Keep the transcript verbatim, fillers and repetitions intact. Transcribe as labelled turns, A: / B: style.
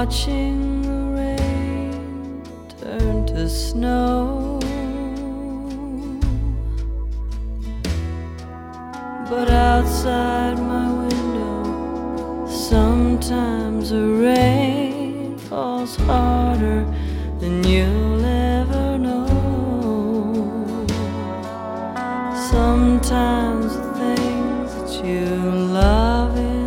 A: watching the rain turn to snow. But outside my window, sometimes the rain falls harder than you'll ever know. Sometimes the things that you love in